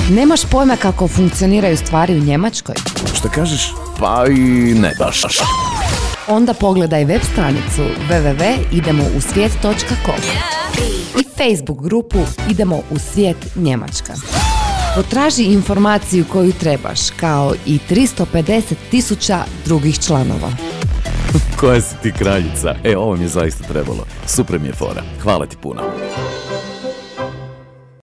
Nemaš pojma kako funkcioniraju stvari u Njemačkoj? Šta kažeš? Pa i ne baš. Onda pogledaj web stranicu www.idemousvijet.com i Facebook grupu Idemo u svijet Njemačka. Potraži informaciju koju trebaš, kao i 350.000 drugih članova. Koja si ti kraljica? Ovo mi je zaista trebalo. Super mi je fora. Hvala ti puno.